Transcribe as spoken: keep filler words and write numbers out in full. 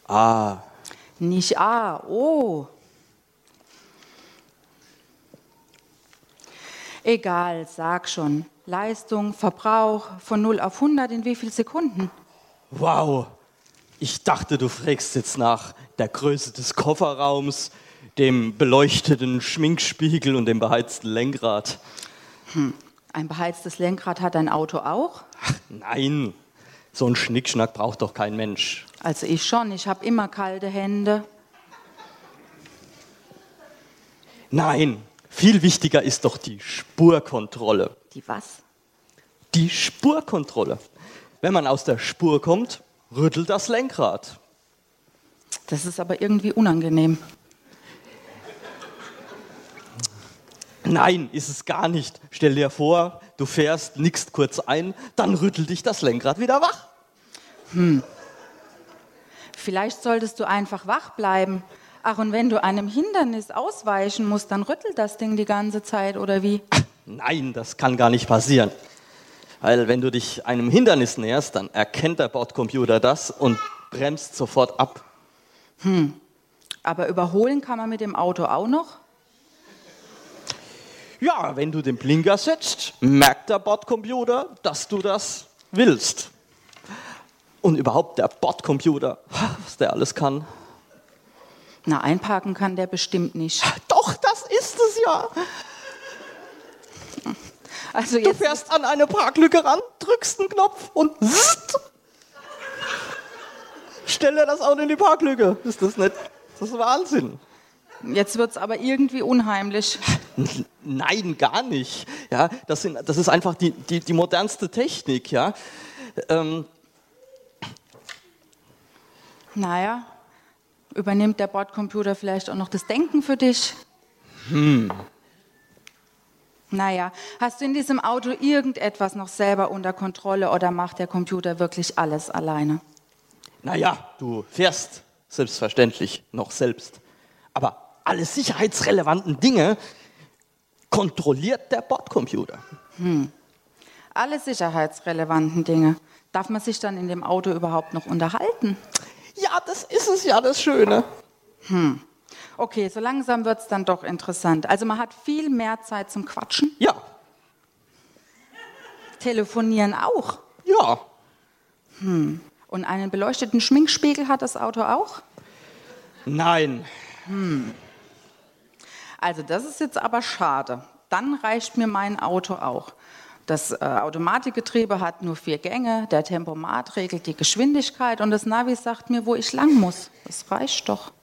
A. Nicht A, O. Egal, sag schon. Leistung, Verbrauch von null auf hundert in wie viel Sekunden? Wow, ich dachte, du fragst jetzt nach der Größe des Kofferraums, dem beleuchteten Schminkspiegel und dem beheizten Lenkrad. Hm. Ein beheiztes Lenkrad hat ein Auto auch? Ach, nein, so ein Schnickschnack braucht doch kein Mensch. Also ich schon, ich habe immer kalte Hände. Nein, viel wichtiger ist doch die Spurkontrolle. Die was? Die Spurkontrolle. Wenn man aus der Spur kommt, rüttelt das Lenkrad. Das ist aber irgendwie unangenehm. Nein, ist es gar nicht. Stell dir vor, du fährst, nickst kurz ein, dann rüttelt dich das Lenkrad wieder wach. Hm. Vielleicht solltest du einfach wach bleiben. Ach, und wenn du einem Hindernis ausweichen musst, dann rüttelt das Ding die ganze Zeit, oder wie? Nein, das kann gar nicht passieren. Weil wenn du dich einem Hindernis näherst, dann erkennt der Bordcomputer das und bremst sofort ab. Hm. Aber überholen kann man mit dem Auto auch noch? Ja, wenn du den Blinker setzt, merkt der Bordcomputer, dass du das willst. Und überhaupt der Bordcomputer, was der alles kann. Na, einparken kann der bestimmt nicht. Doch, das ist es ja. Also Du jetzt fährst an eine Parklücke ran, drückst einen Knopf und zzt, stell dir das Auto in die Parklücke. Ist das nicht? Das ist Wahnsinn. Jetzt wird es aber irgendwie unheimlich. Nein, gar nicht. Ja, das, sind, das ist einfach die, die, die modernste Technik. Ja. Ähm, Naja, übernimmt der Bordcomputer vielleicht auch noch das Denken für dich? Hm. Naja, hast du in diesem Auto irgendetwas noch selber unter Kontrolle oder macht der Computer wirklich alles alleine? Naja, du fährst selbstverständlich noch selbst. Aber alle sicherheitsrelevanten Dinge kontrolliert der Bordcomputer. Hm. Alle sicherheitsrelevanten Dinge. Darf man sich dann in dem Auto überhaupt noch unterhalten? Ja, das ist es ja, das Schöne. Hm. Okay, so langsam wird es dann doch interessant. Also man hat viel mehr Zeit zum Quatschen. Ja. Telefonieren auch. Ja. Hm. Und einen beleuchteten Schminkspiegel hat das Auto auch? Nein. Hm. Also das ist jetzt aber schade. Dann reicht mir mein Auto auch. Das äh, Automatikgetriebe hat nur vier Gänge, der Tempomat regelt die Geschwindigkeit und das Navi sagt mir, wo ich lang muss. Das reicht doch.